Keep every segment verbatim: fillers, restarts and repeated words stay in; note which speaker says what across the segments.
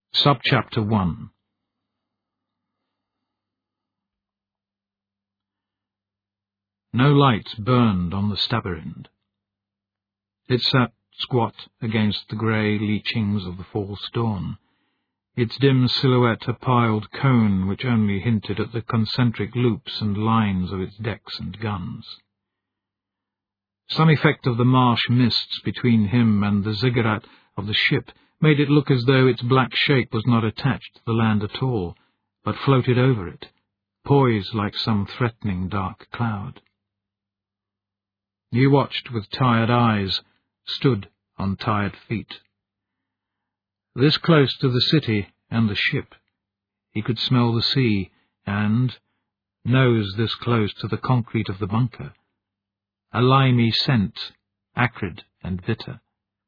Speaker 1: Subchapter one. No lights burned on the Stabberend. It sat squat against the grey leachings of the false dawn, its dim silhouette a piled cone which only hinted at the concentric loops and lines of its decks and guns. Some effect of the marsh mists between him and the ziggurat of the ship made it look as though its black shape was not attached to the land at all, but floated over it, poised like some threatening dark cloud. He watched with tired eyes, stood on tired feet. This close to the city and the ship, he could smell the sea, and, nose this close to the concrete of the bunker, a limey scent, acrid and bitter.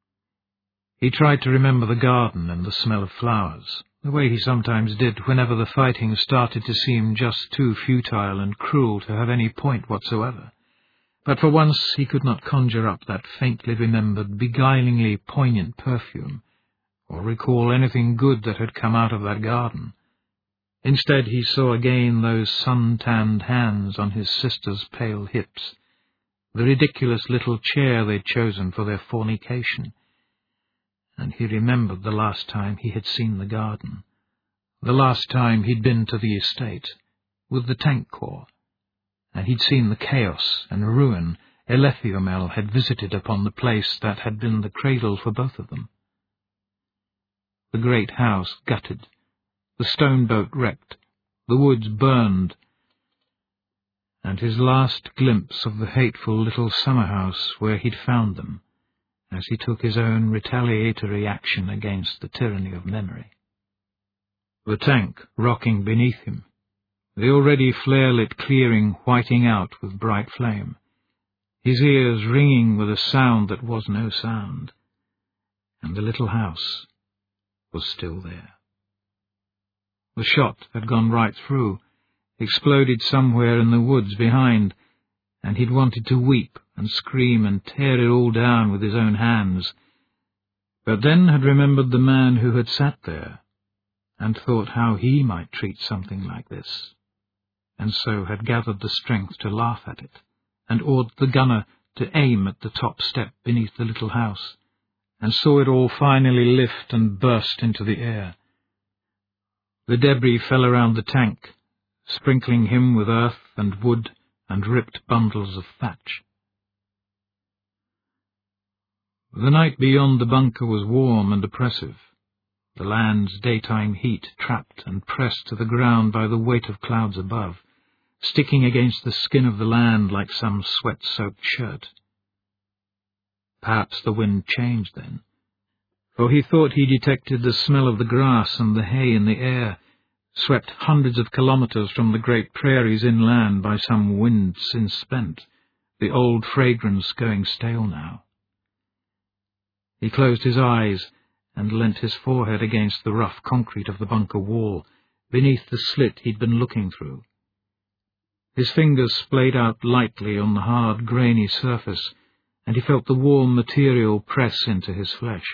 Speaker 1: He tried to remember the garden and the smell of flowers, the way he sometimes did whenever the fighting started to seem just too futile and cruel to have any point whatsoever. But for once he could not conjure up that faintly remembered, beguilingly poignant perfume, or recall anything good that had come out of that garden. Instead he saw again those sun-tanned hands on his sister's pale hips, the ridiculous little chair they'd chosen for their fornication. And he remembered the last time he had seen the garden, the last time he'd been to the estate, with the tank corps, and he'd seen the chaos and ruin Elethiomel had visited upon the place that had been the cradle for both of them. The great house gutted, the stone boat wrecked, the woods burned, and his last glimpse of the hateful little summer house where he'd found them, as he took his own retaliatory action against the tyranny of memory. The tank rocking beneath him, the already flare-lit clearing whiting out with bright flame, his ears ringing with a sound that was no sound, and the little house was still there. The shot had gone right through, exploded somewhere in the woods behind, and he'd wanted to weep and scream and tear it all down with his own hands, but then had remembered the man who had sat there, and thought how he might treat something like this, and so had gathered the strength to laugh at it, and ordered the gunner to aim at the top step beneath the little house, and saw it all finally lift and burst into the air. The debris fell around the tank, sprinkling him with earth and wood and ripped bundles of thatch. The night beyond the bunker was warm and oppressive, the land's daytime heat trapped and pressed to the ground by the weight of clouds above, sticking against the skin of the land like some sweat-soaked shirt. Perhaps the wind changed then, for he thought he detected the smell of the grass and the hay in the air, swept hundreds of kilometres from the great prairies inland by some wind since spent, the old fragrance going stale now. He closed his eyes and leant his forehead against the rough concrete of the bunker wall, beneath the slit he'd been looking through. His fingers splayed out lightly on the hard, grainy surface, and he felt the warm material press into his flesh.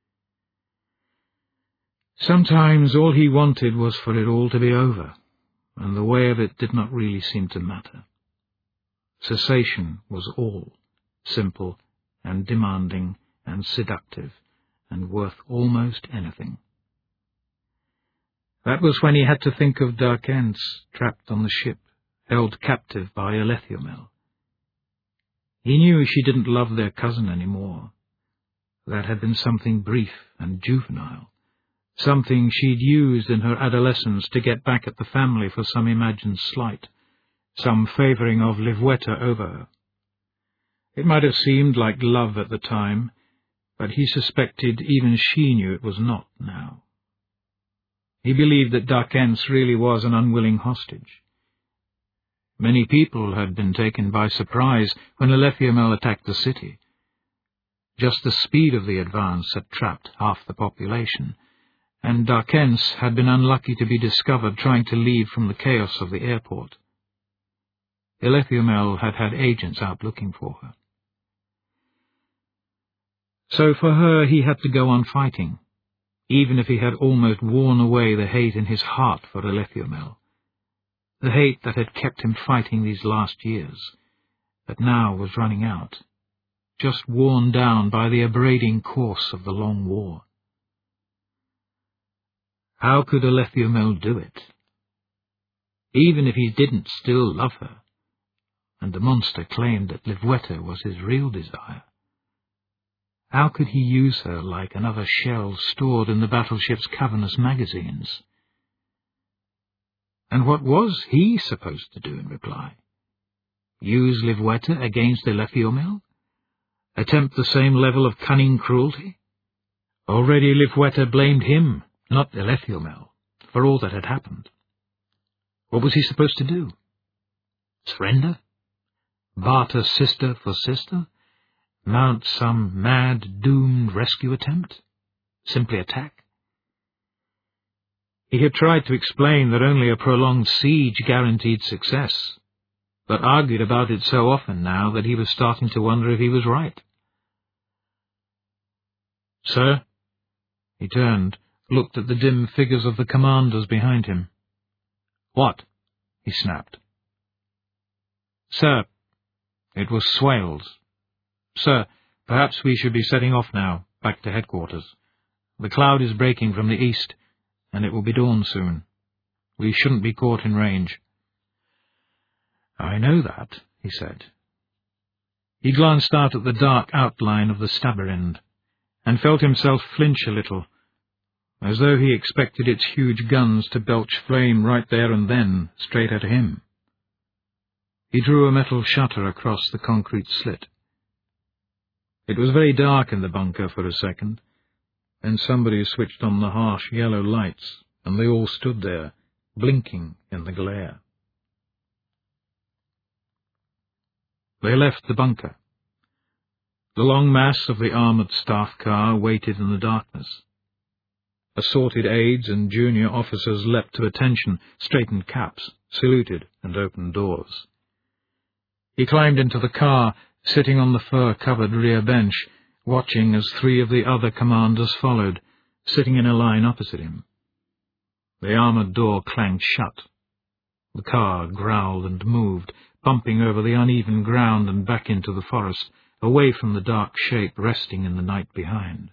Speaker 1: Sometimes all he wanted was for it all to be over, and the way of it did not really seem to matter. Cessation was all, simple and demanding and seductive, and worth almost anything. That was when he had to think of Darkence, trapped on the ship, held captive by Elethiomel. He knew she didn't love their cousin any more. That had been something brief and juvenile, something she'd used in her adolescence to get back at the family for some imagined slight, some favouring of Livweta over her. It might have seemed like love at the time, but he suspected even she knew it was not now. He believed that Darkence really was an unwilling hostage. Many people had been taken by surprise when Elethiomel attacked the city. Just the speed of the advance had trapped half the population, and Darkence had been unlucky to be discovered trying to leave from the chaos of the airport. Elethiomel had had agents out looking for her. So for her he had to go on fighting, even if he had almost worn away the hate in his heart for Elithiumel, the hate that had kept him fighting these last years, that now was running out, just worn down by the abrading course of the long war. How could Elithiumel do it? Even if he didn't still love her, and the monster claimed that Livweta was his real desire, how could he use her like another shell stored in the battleship's cavernous magazines? And what was he supposed to do in reply? Use Livweta against Elithiumel? Attempt the same level of cunning cruelty? Already Livweta blamed him, not Elithiumel, for all that had happened. What was he supposed to do? Surrender? Barter sister for sister? Mount some mad, doomed rescue attempt? Simply attack? He had tried to explain that only a prolonged siege guaranteed success, but argued about it so often now that he was starting to wonder if he was right. Sir? He turned, looked at the dim figures of the commanders behind him. What? He snapped. Sir, it was Swales. Sir, perhaps we should be setting off now, back to headquarters. The cloud is breaking from the east, and it will be dawn soon. We shouldn't be caught in range. I know that, he said. He glanced out at the dark outline of the Stabberend, and felt himself flinch a little, as though he expected its huge guns to belch flame right there and then, straight at him. He drew a metal shutter across the concrete slit. It was very dark in the bunker for a second, and somebody switched on the harsh yellow lights, and they all stood there, blinking in the glare. They left the bunker. The long mass of the armoured staff car waited in the darkness. Assorted aides and junior officers leapt to attention, straightened caps, saluted, and opened doors. He climbed into the car, sitting on the fur-covered rear bench, watching as three of the other commanders followed, sitting in a line opposite him. The armoured door clanged shut. The car growled and moved, bumping over the uneven ground and back into the forest, away from the dark shape resting in the night behind.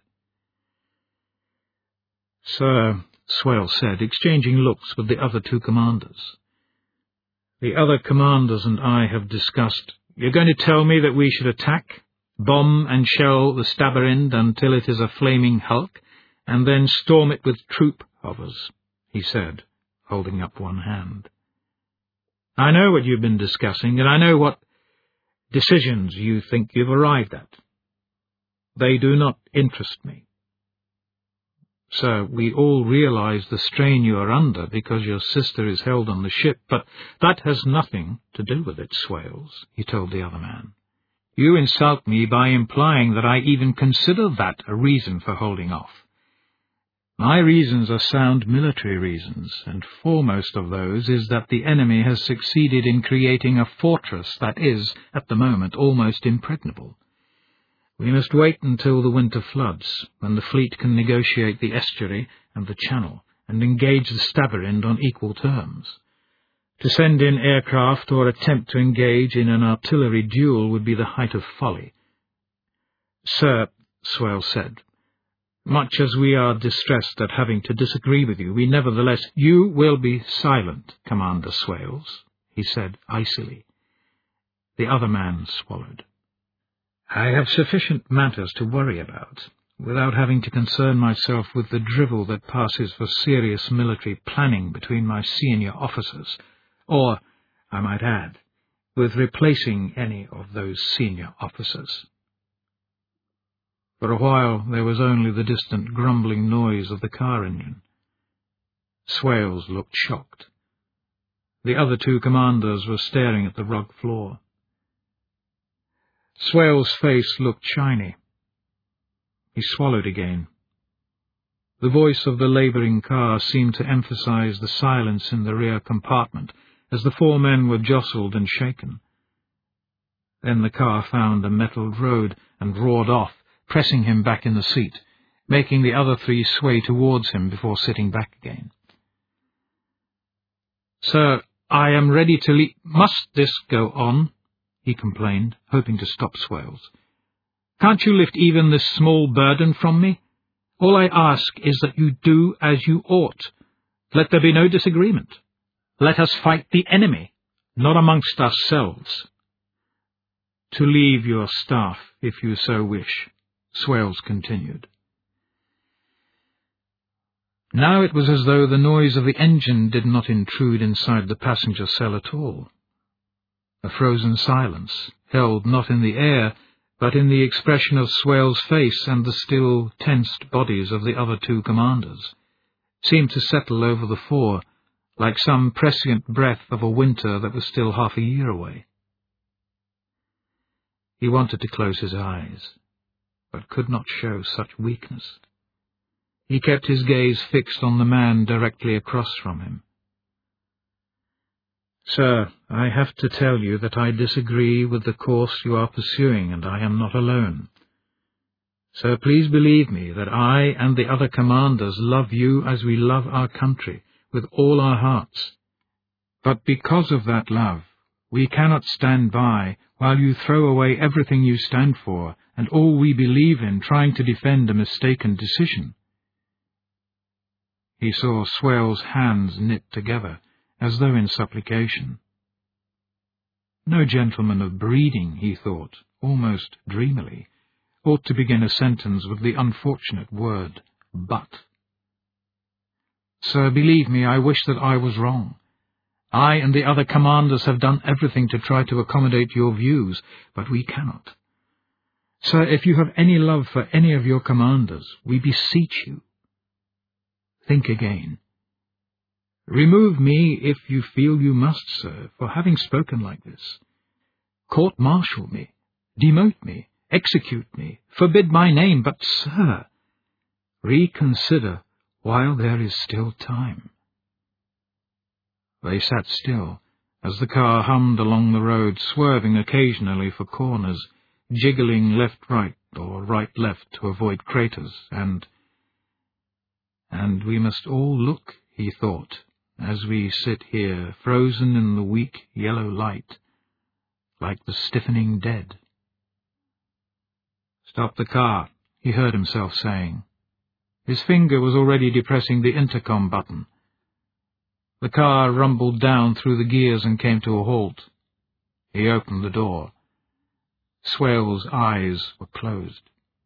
Speaker 1: Sir, Swale said, exchanging looks with the other two commanders. The other commanders and I have discussed. You're going to tell me that we should attack, bomb and shell the Stabberend until it is a flaming hulk, and then storm it with troop hovers, he said, holding up one hand. I know what you've been discussing, and I know what decisions you think you've arrived at. They do not interest me. Sir, we all realize the strain you are under because your sister is held on the ship, but that has nothing to do with it, Swales, he told the other man. You insult me by implying that I even consider that a reason for holding off. My reasons are sound military reasons, and foremost of those is that the enemy has succeeded in creating a fortress that is, at the moment, almost impregnable. We must wait until the winter floods, when the fleet can negotiate the estuary and the channel, and engage the Stabberend on equal terms. To send in aircraft or attempt to engage in an artillery duel would be the height of folly. Sir, Swale said, much as we are distressed at having to disagree with you, we nevertheless— You will be silent, Commander Swales, he said icily. The other man swallowed. I have sufficient matters to worry about, without having to concern myself with the drivel that passes for serious military planning between my senior officers, or, I might add, with replacing any of those senior officers. For a while there was only the distant grumbling noise of the car engine. Swales looked shocked. The other two commanders were staring at the rug floor. Swale's face looked shiny. He swallowed again. The voice of the labouring car seemed to emphasize the silence in the rear compartment as the four men were jostled and shaken. Then the car found a metalled road and roared off, pressing him back in the seat, making the other three sway towards him before sitting back again. "Sir, I am ready to leave. Must this go on?" he complained, hoping to stop Swales. "Can't you lift even this small burden from me? All I ask is that you do as you ought. Let there be no disagreement. Let us fight the enemy, not amongst ourselves." "To leave your staff, if you so wish," Swales continued. Now it was as though the noise of the engine did not intrude inside the passenger cell at all. A frozen silence, held not in the air, but in the expression of Swales' face and the still, tensed bodies of the other two commanders, seemed to settle over the four, like some prescient breath of a winter that was still half a year away. He wanted to close his eyes, but could not show such weakness. He kept his gaze fixed on the man directly across from him. "Sir, I have to tell you that I disagree with the course you are pursuing, and I am not alone. So please believe me that I and the other commanders love you as we love our country, with all our hearts. But because of that love, we cannot stand by while you throw away everything you stand for and all we believe in, trying to defend a mistaken decision." He saw Swales' hands knit together, as though in supplication. No gentleman of breeding, he thought, almost dreamily, ought to begin a sentence with the unfortunate word, "but." "Sir, believe me, I wish that I was wrong. I and the other commanders have done everything to try to accommodate your views, but we cannot. Sir, if you have any love for any of your commanders, we beseech you, think again. Remove me if you feel you must, sir, for having spoken like this. Court-martial me, demote me, execute me, forbid my name, but, sir, reconsider while there is still time." They sat still, as the car hummed along the road, swerving occasionally for corners, jiggling left-right or right-left to avoid craters, and... And we must all look, he thought, as we sit here, frozen in the weak yellow light, like the stiffening dead. "Stop the car," he heard himself saying. His finger was already depressing the intercom button. The car rumbled down through the gears and came to a halt. He opened the door. Swales' eyes were closed.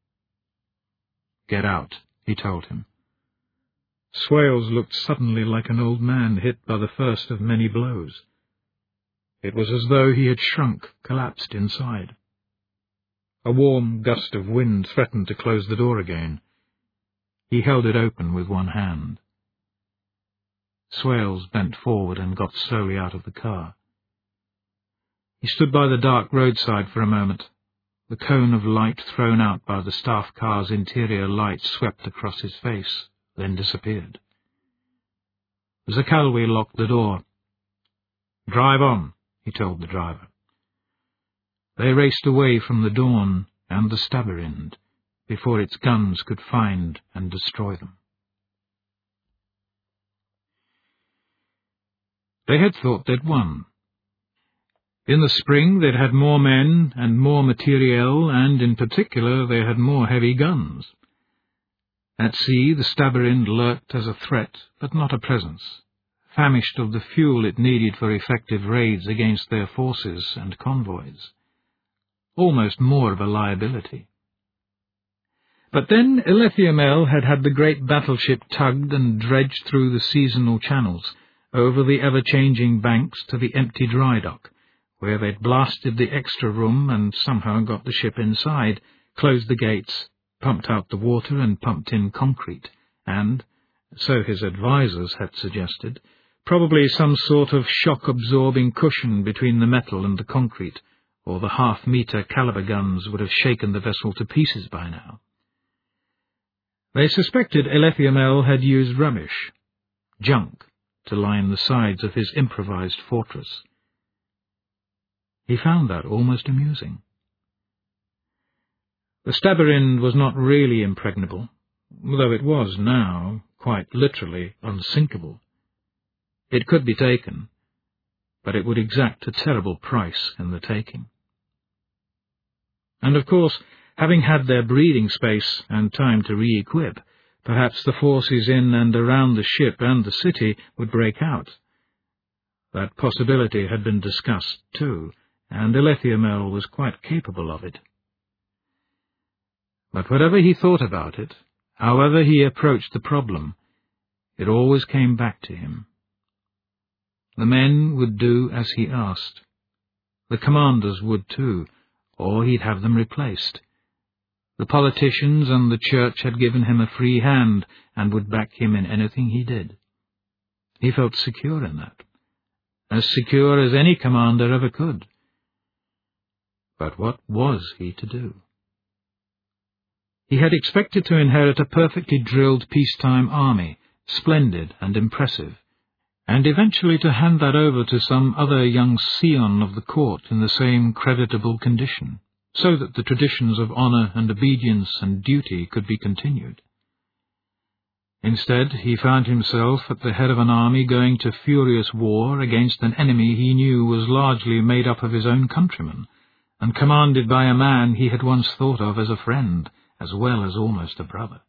Speaker 1: "Get out," he told him. Swales looked suddenly like an old man hit by the first of many blows. It was as though he had shrunk, collapsed inside. A warm gust of wind threatened to close the door again. He held it open with one hand. Swales bent forward and got slowly out of the car. He stood by the dark roadside for a moment. The cone of light thrown out by the staff car's interior light swept across his face, then disappeared. Zakalwi locked the door. "Drive on," he told the driver. They raced away from the Dawn and the Stabberend before its guns could find and destroy them. They had thought they'd won. In the spring they'd had more men and more materiel, and in particular they had more heavy guns. At sea the Stabberend lurked as a threat, but not a presence, famished of the fuel it needed for effective raids against their forces and convoys. Almost more of a liability. But then Elethiamel had had the great battleship tugged and dredged through the seasonal channels, over the ever-changing banks to the empty dry dock, where they'd blasted the extra room and somehow got the ship inside, closed the gates, pumped out the water and pumped in concrete, and, so his advisers had suggested, probably some sort of shock-absorbing cushion between the metal and the concrete, or the half-metre caliber guns would have shaken the vessel to pieces by now. They suspected Elethiamel had used rubbish, junk, to line the sides of his improvised fortress. He found that almost amusing. The Stabberend was not really impregnable, though it was now quite literally unsinkable. It could be taken, but it would exact a terrible price in the taking. And of course, having had their breathing space and time to re-equip, perhaps the forces in and around the ship and the city would break out. That possibility had been discussed too, and Elethiomel was quite capable of it. But whatever he thought about it, however he approached the problem, it always came back to him. The men would do as he asked. The commanders would too, or he'd have them replaced. The politicians and the church had given him a free hand and would back him in anything he did. He felt secure in that, as secure as any commander ever could. But what was he to do? He had expected to inherit a perfectly drilled peacetime army, splendid and impressive, and eventually to hand that over to some other young scion of the court in the same creditable condition, so that the traditions of honour and obedience and duty could be continued. Instead, he found himself at the head of an army going to furious war against an enemy he knew was largely made up of his own countrymen, and commanded by a man he had once thought of as a friend, as well as almost a brother.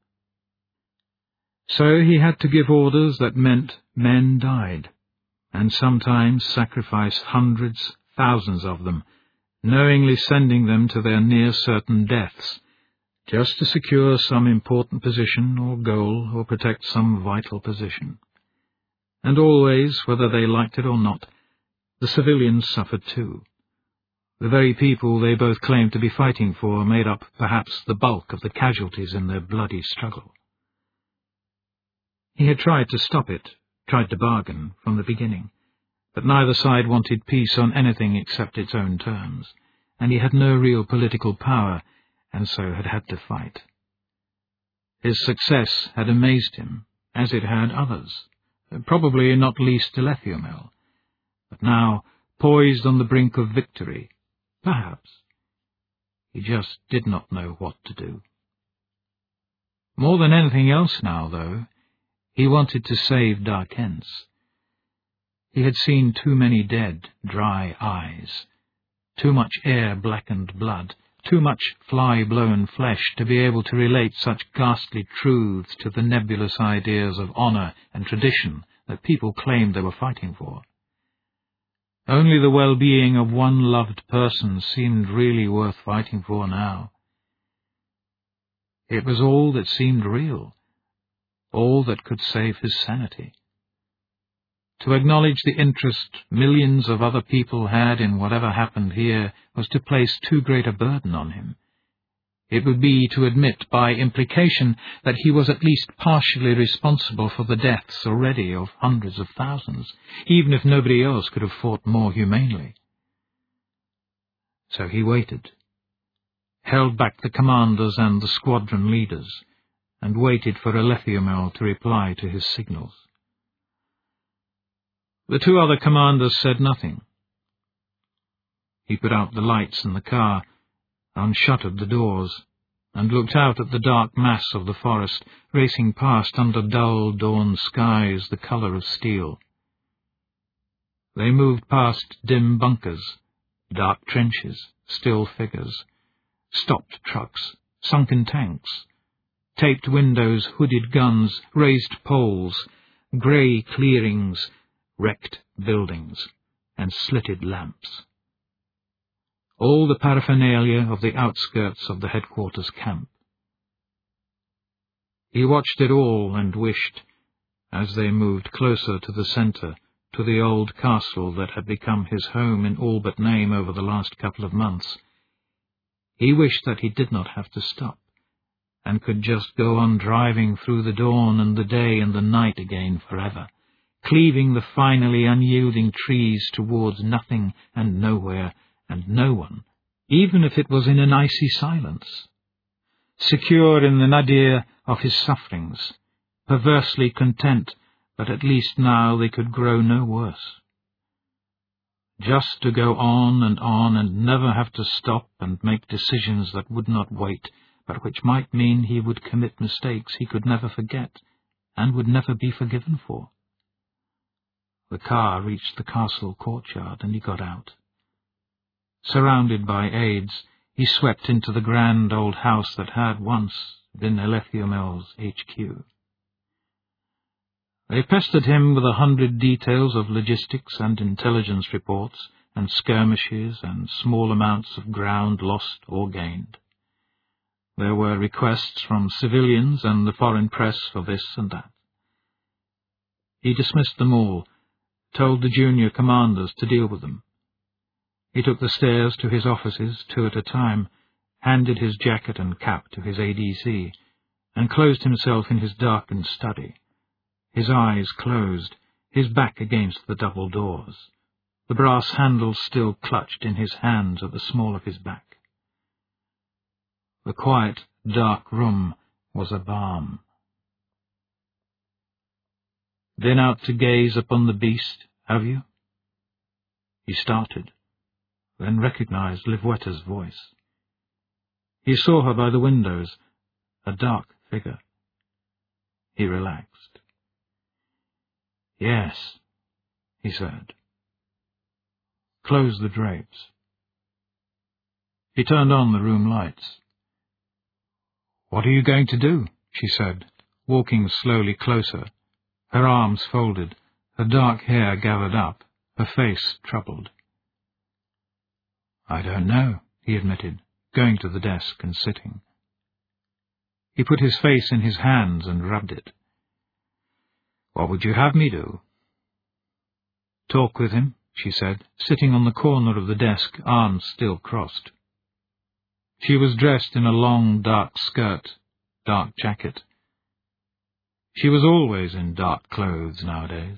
Speaker 1: So he had to give orders that meant men died, and sometimes sacrificed hundreds, thousands of them, knowingly sending them to their near-certain deaths, just to secure some important position or goal or protect some vital position. And always, whether they liked it or not, the civilians suffered too. The very people they both claimed to be fighting for made up perhaps the bulk of the casualties in their bloody struggle. He had tried to stop it, tried to bargain from the beginning, but neither side wanted peace on anything except its own terms, and he had no real political power, and so had had to fight. His success had amazed him, as it had others, probably not least Elethiomel, but now, poised on the brink of victory, perhaps, he just did not know what to do. More than anything else now, though, he wanted to save Darkens. He had seen too many dead, dry eyes, too much air-blackened blood, too much fly-blown flesh to be able to relate such ghastly truths to the nebulous ideas of honour and tradition that people claimed they were fighting for. Only the well-being of one loved person seemed really worth fighting for now. It was all that seemed real, all that could save his sanity. To acknowledge the interest millions of other people had in whatever happened here was to place too great a burden on him. It would be to admit by implication that he was at least partially responsible for the deaths already of hundreds of thousands, even if nobody else could have fought more humanely. So he waited, held back the commanders and the squadron leaders, and waited for Elethiomel to reply to his signals. The two other commanders said nothing. He put out the lights in the car, unshuttered the doors, and looked out at the dark mass of the forest racing past under dull dawn skies the colour of steel. They moved past dim bunkers, dark trenches, still figures, stopped trucks, sunken tanks, taped windows, hooded guns, raised poles, grey clearings, wrecked buildings, and slitted lamps. All the paraphernalia of the outskirts of the headquarters camp. He watched it all and wished, as they moved closer to the centre, to the old castle that had become his home in all but name over the last couple of months, he wished that he did not have to stop, and could just go on driving through the dawn and the day and the night again forever, cleaving the finally unyielding trees towards nothing and nowhere and no one, even if it was in an icy silence. Secure in the nadir of his sufferings, perversely content that at least now they could grow no worse. Just to go on and on and never have to stop and make decisions that would not wait, but which might mean he would commit mistakes he could never forget and would never be forgiven for. The car reached the castle courtyard, and he got out. Surrounded by aides, he swept into the grand old house that had once been Elethiumel's H Q. They pestered him with a hundred details of logistics and intelligence reports, and skirmishes and small amounts of ground lost or gained. There were requests from civilians and the foreign press for this and that. He dismissed them all, told the junior commanders to deal with them. He took the stairs to his offices, two at a time, handed his jacket and cap to his A D C, and closed himself in his darkened study, his eyes closed, his back against the double doors, the brass handles still clutched in his hands at the small of his back. The quiet, dark room was a balm. "Been out to gaze upon the beast, have you?" He started, then recognized Livwetta's voice. He saw her by the windows, a dark figure. He relaxed. "Yes," he said. "Close the drapes." He turned on the room lights. "What are you going to do?" she said, walking slowly closer, her arms folded, her dark hair gathered up, her face troubled. "I don't know," he admitted, going to the desk and sitting. He put his face in his hands and rubbed it. "What would you have me do?" "Talk with him," she said, sitting on the corner of the desk, arms still crossed. She was dressed in a long, dark skirt, dark jacket. She was always in dark clothes nowadays.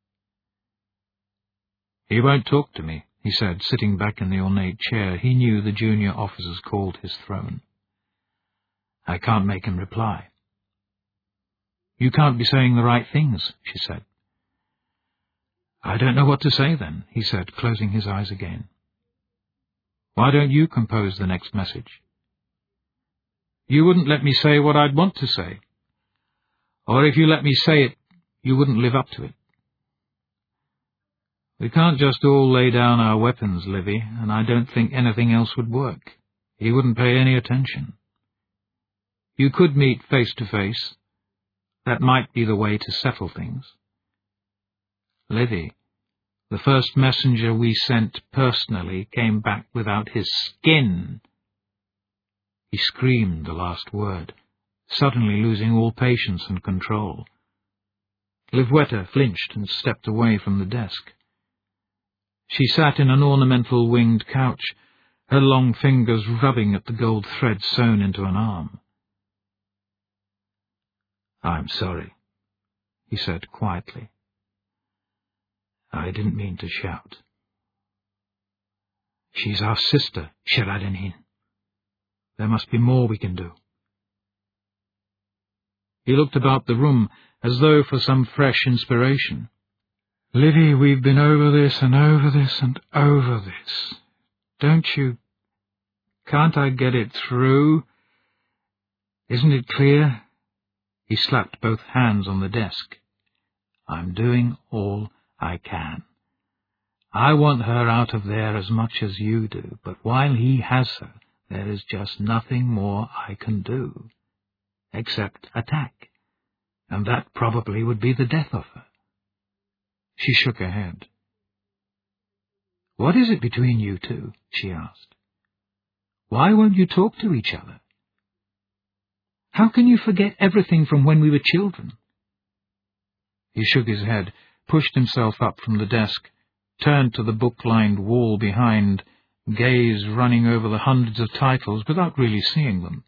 Speaker 1: "He won't talk to me," he said, sitting back in the ornate chair he knew the junior officers called his throne. "I can't make him reply." "You can't be saying the right things," she said. "I don't know what to say then," he said, closing his eyes again. "Why don't you compose the next message?" "You wouldn't let me say what I'd want to say. Or if you let me say it, you wouldn't live up to it." "We can't just all lay down our weapons, Livy, and I don't think anything else would work. He wouldn't pay any attention. You could meet face to face. That might be the way to settle things." "Livy, the first messenger we sent personally came back without his skin." He screamed the last word, suddenly losing all patience and control. Livwetta flinched and stepped away from the desk. She sat in an ornamental winged couch, her long fingers rubbing at the gold thread sewn into an arm. "I'm sorry," he said quietly. "I didn't mean to shout. She's our sister, Sheradenin. There must be more we can do." He looked about the room as though for some fresh inspiration. "Livy, we've been over this and over this and over this. Don't you... Can't I get it through? Isn't it clear?" He slapped both hands on the desk. "I'm doing all I can. I want her out of there as much as you do, but while he has her, there is just nothing more I can do, except attack, and that probably would be the death of her." She shook her head. "What is it between you two?" she asked. "Why won't you talk to each other? How can you forget everything from when we were children?" He shook his head, pushed himself up from the desk, turned to the book-lined wall behind, gaze running over the hundreds of titles without really seeing them.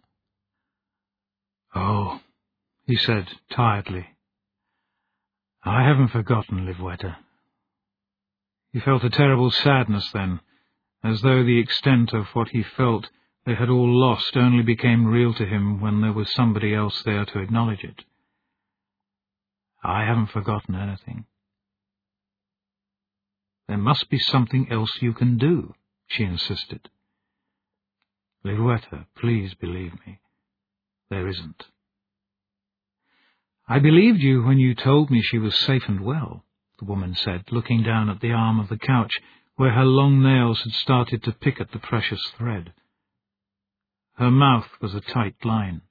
Speaker 1: "Oh," he said tiredly, "I haven't forgotten, Livwetta." He felt a terrible sadness then, as though the extent of what he felt they had all lost only became real to him when there was somebody else there to acknowledge it. "I haven't forgotten anything." "There must be something else you can do," she insisted. "Livwetta, please believe me. there isn't. I believed you when you told me she was safe and well, the woman said, looking down at the arm of the couch where her long nails had started to pick at the precious thread. Her mouth was a tight line.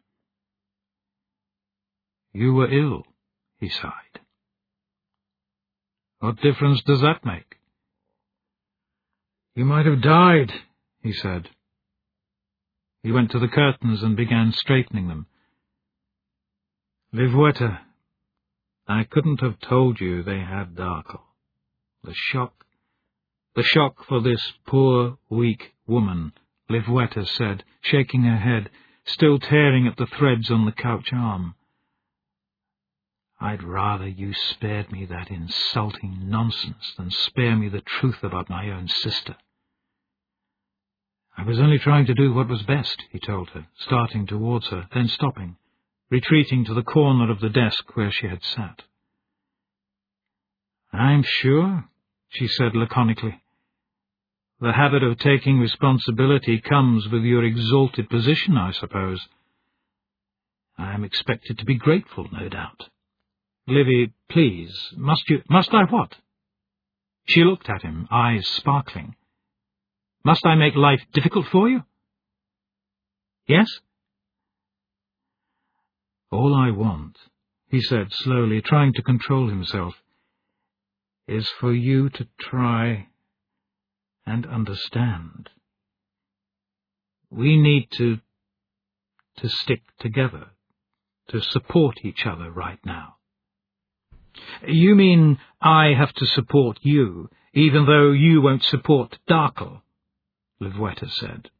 Speaker 1: You were ill, he sighed. What difference does that make? You might have died, he said. He went to the curtains and began straightening them. Livweta, I couldn't have told you they had Darkle. The shock, the shock for this poor, weak woman, Livweta said, shaking her head, still tearing at the threads on the couch arm. I'd rather you spared me that insulting nonsense than spare me the truth about my own sister. I was only trying to do what was best, he told her, starting towards her, then stopping, retreating to the corner of the desk where she had sat. I'm sure, she said laconically. The habit of taking responsibility comes with your exalted position, I suppose. I am expected to be grateful, no doubt. Livy, please, must you— Must I what? She looked at him, eyes sparkling. Must I make life difficult for you? Yes? All I want, he said slowly, trying to control himself, is for you to try and understand. We need to, to stick together, to support each other right now. You mean I have to support you, even though you won't support Darkle? Livweta said.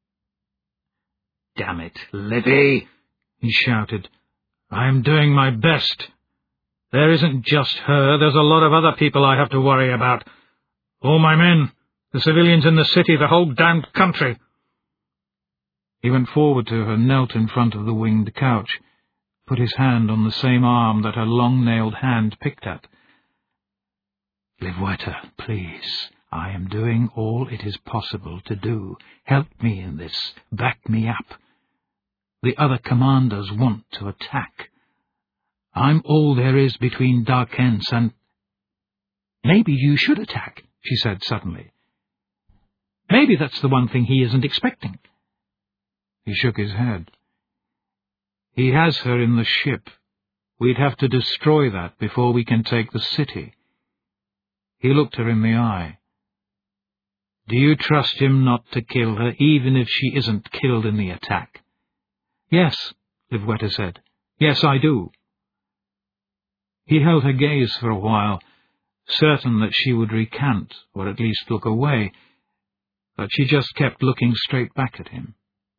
Speaker 1: Damn it, Livy, he shouted. I am doing my best. There isn't just her, there's a lot of other people I have to worry about. All my men, the civilians in the city, the whole damned country. He went forward to her, knelt in front of the winged couch, put his hand on the same arm that her long-nailed hand picked at. Livweta, please, I am doing all it is possible to do. Help me in this. Back me up. The other commanders want to attack. I'm all there is between Darkens and— Maybe you should attack, she said suddenly. Maybe that's the one thing he isn't expecting. He shook his head. He has her in the ship. We'd have to destroy that before we can take the city. He looked her in the eye. Do you trust him not to kill her, even if she isn't killed in the attack? Yes, Livweta said. Yes, I do. He held her gaze for a while, certain that she would recant, or at least look away, but she just kept looking straight back at him.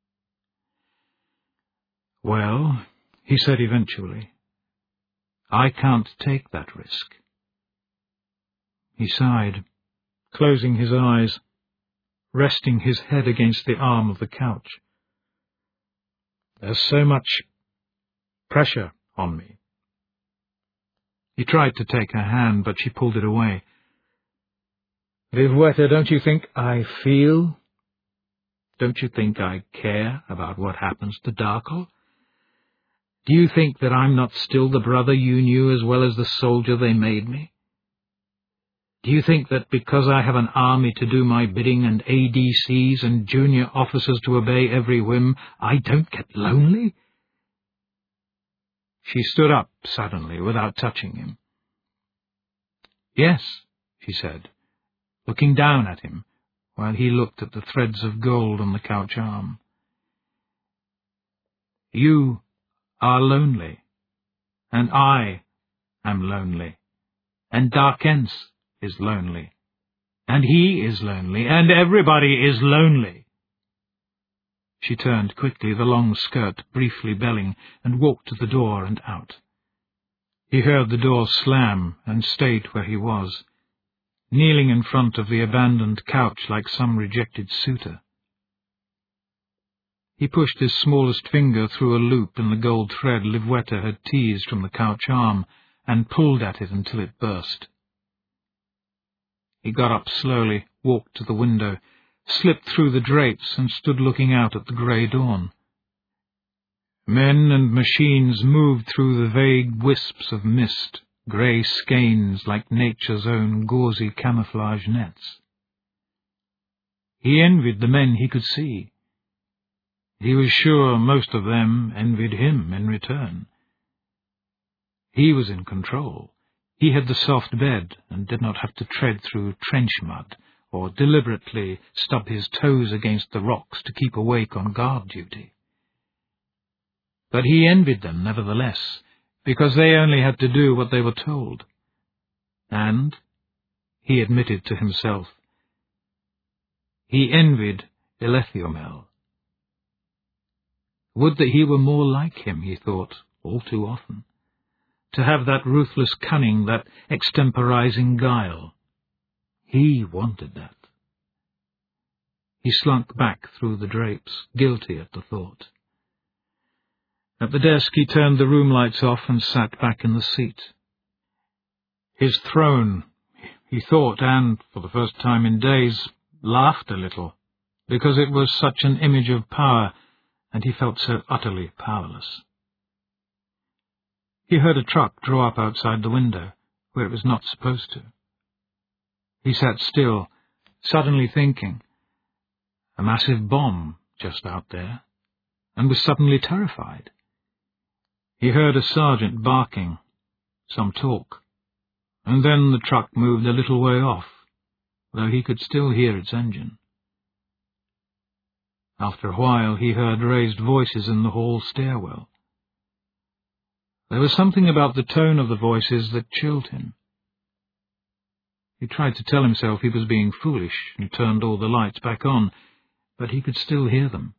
Speaker 1: Well, he said eventually, I can't take that risk. He sighed, closing his eyes, resting his head against the arm of the couch. There's so much pressure on me. He tried to take her hand, but she pulled it away. Livweta, don't you think I feel? Don't you think I care about what happens to Darkle? Do you think that I'm not still the brother you knew as well as the soldier they made me? Do you think that because I have an army to do my bidding and A D Cs and junior officers to obey every whim, I don't get lonely? She stood up suddenly, without touching him. Yes, she said, looking down at him, while he looked at the threads of gold on the couch arm. You are lonely, and I am lonely, and Darkens is lonely, and he is lonely, and everybody is lonely. She turned quickly, the long skirt briefly belling, and walked to the door and out. He heard the door slam and stayed where he was, kneeling in front of the abandoned couch like some rejected suitor. He pushed his smallest finger through a loop in the gold thread Livweta had teased from the couch arm and pulled at it until it burst. He got up slowly, walked to the window, slipped through the drapes and stood looking out at the grey dawn. Men and machines moved through the vague wisps of mist, grey skeins like nature's own gauzy camouflage nets. He envied the men he could see. He was sure most of them envied him in return. He was in control. He had the soft bed and did not have to tread through trench mud or deliberately stub his toes against the rocks to keep awake on guard duty. But he envied them nevertheless, because they only had to do what they were told. And, he admitted to himself, he envied Ilithiumel. Would that he were more like him, he thought, all too often, to have that ruthless cunning, that extemporizing guile. He wanted that. He slunk back through the drapes, guilty at the thought. At the desk he turned the room lights off and sat back in the seat. His throne, he thought, and, for the first time in days, laughed a little, because it was such an image of power, and he felt so utterly powerless. He heard a truck draw up outside the window, where it was not supposed to. He sat still, suddenly thinking, a massive bomb just out there, and was suddenly terrified. He heard a sergeant barking, some talk, and then the truck moved a little way off, though he could still hear its engine. After a while he heard raised voices in the hall stairwell. There was something about the tone of the voices that chilled him. He tried to tell himself he was being foolish and turned all the lights back on, but he could still hear them.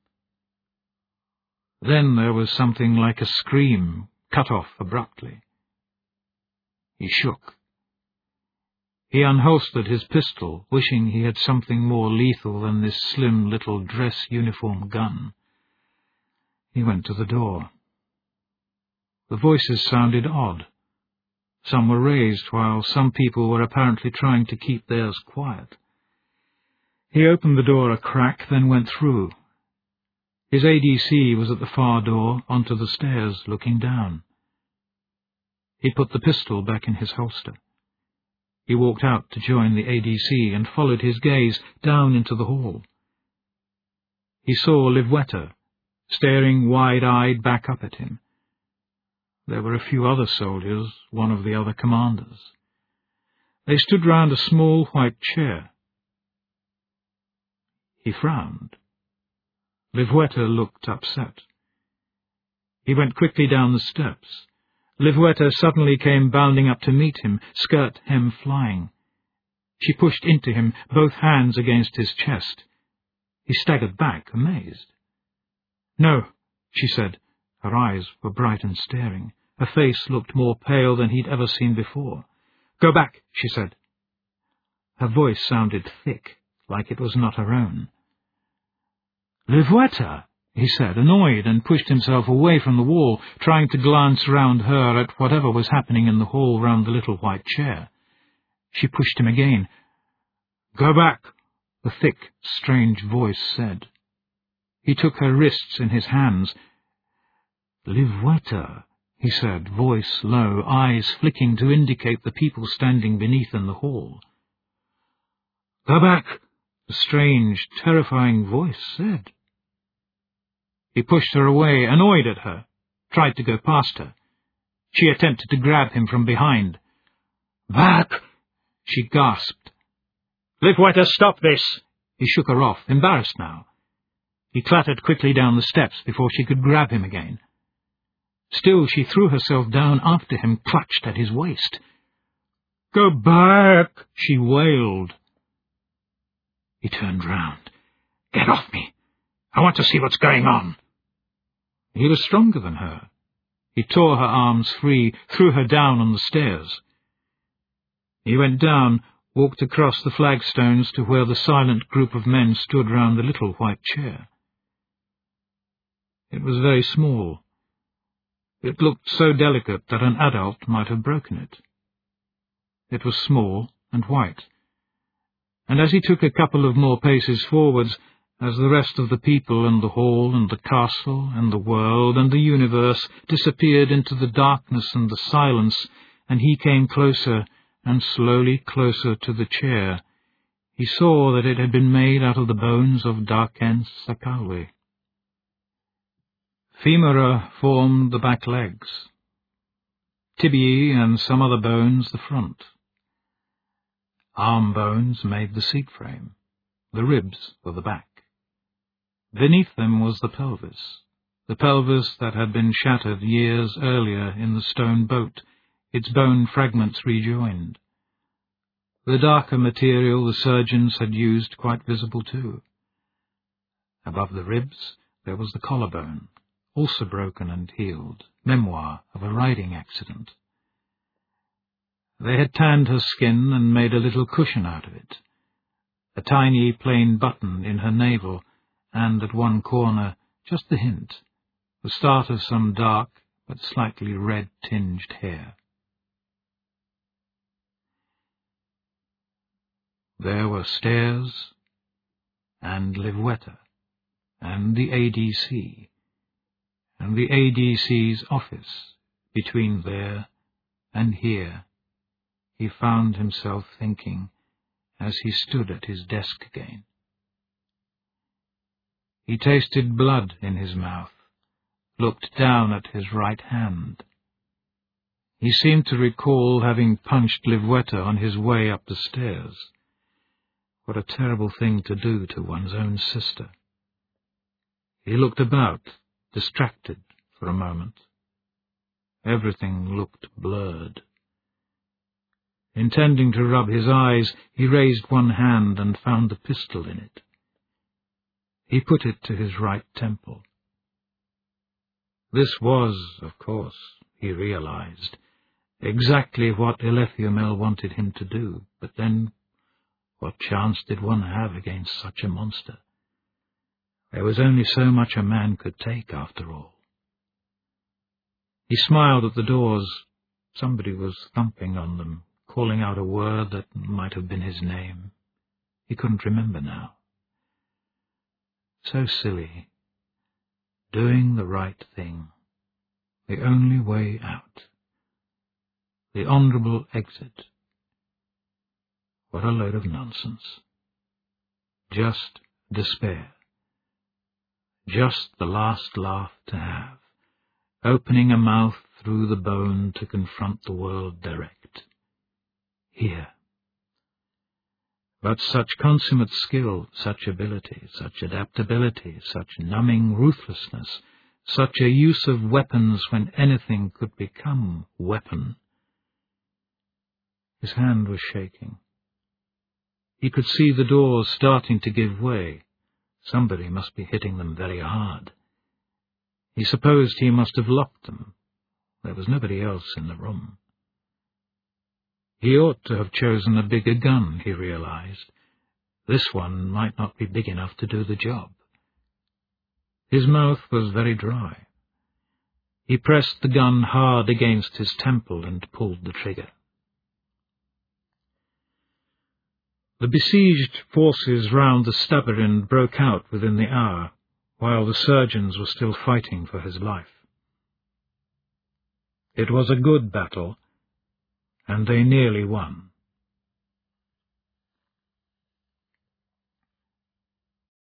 Speaker 1: Then there was something like a scream, cut off abruptly. He shook. He unholstered his pistol, wishing he had something more lethal than this slim little dress uniform gun. He went to the door. The voices sounded odd. Some were raised, while some people were apparently trying to keep theirs quiet. He opened the door a crack, then went through. His A D C was at the far door, onto the stairs, looking down. He put the pistol back in his holster. He walked out to join the A D C and followed his gaze down into the hall. He saw Livweta, staring wide-eyed back up at him. There were a few other soldiers, one of the other commanders. They stood round a small white chair. He frowned. Livweta looked upset. He went quickly down the steps. Livweta suddenly came bounding up to meet him, skirt hem flying. She pushed into him, both hands against his chest. He staggered back, amazed. "No," she said. Her eyes were bright and staring. Her face looked more pale than he'd ever seen before. "Go back," she said. Her voice sounded thick, like it was not her own. "Livweta," he said, annoyed, and pushed himself away from the wall, trying to glance round her at whatever was happening in the hall round the little white chair. She pushed him again. "Go back," the thick, strange voice said. He took her wrists in his hands. "Livweta," he said, voice low, eyes flicking to indicate the people standing beneath in the hall. "Go back," the strange, terrifying voice said. He pushed her away, annoyed at her, tried to go past her. She attempted to grab him from behind. "Back!" she gasped. "Livweta, stop this!" He shook her off, embarrassed now. He clattered quickly down the steps before she could grab him again. Still she threw herself down after him, clutched at his waist. "Go back!" she wailed. He turned round. "Get off me! I want to see what's going on." He was stronger than her. He tore her arms free, threw her down on the stairs. He went down, walked across the flagstones to where the silent group of men stood round the little white chair. It was very small. It looked so delicate that an adult might have broken it. It was small and white, and as he took a couple of more paces forwards, as the rest of the people and the hall and the castle and the world and the universe disappeared into the darkness and the silence, and he came closer and slowly closer to the chair, he saw that it had been made out of the bones of Darken Sakalwe. Femora formed the back legs, tibiae and some other bones the front. Arm bones made the seat frame, the ribs were the back. Beneath them was the pelvis, the pelvis that had been shattered years earlier in the stone boat, its bone fragments rejoined. The darker material the surgeons had used quite visible too. Above the ribs there was the collarbone, also broken and healed, memoir of a riding accident. They had tanned her skin and made a little cushion out of it, a tiny plain button in her navel, and at one corner just the hint, the start of some dark but slightly red-tinged hair. There were stairs, and Livweta, and the A D C, and the A D C's office between there and here. He found himself thinking as he stood at his desk again. He tasted blood in his mouth, looked down at his right hand. He seemed to recall having punched Livweta on his way up the stairs. What a terrible thing to do to one's own sister. He looked about, distracted for a moment. Everything looked blurred. Intending to rub his eyes, he raised one hand and found the pistol in it. He put it to his right temple. This was, of course, he realized, exactly what Elethiomel wanted him to do, but then what chance did one have against such a monster? There was only so much a man could take, after all. He smiled at the doors. Somebody was thumping on them, calling out a word that might have been his name. He couldn't remember now. So silly. Doing the right thing. The only way out. The honourable exit. What a load of nonsense. Just despair. Just the last laugh to have, opening a mouth through the bone to confront the world direct. Here. But such consummate skill, such ability, such adaptability, such numbing ruthlessness, such a use of weapons when anything could become weapon. His hand was shaking. He could see the doors starting to give way. Somebody must be hitting them very hard. He supposed he must have locked them. There was nobody else in the room. He ought to have chosen a bigger gun, he realized. This one might not be big enough to do the job. His mouth was very dry. He pressed the gun hard against his temple and pulled the trigger. The besieged forces round the Stabberend broke out within the hour, while the surgeons were still fighting for his life. It was a good battle, and they nearly won.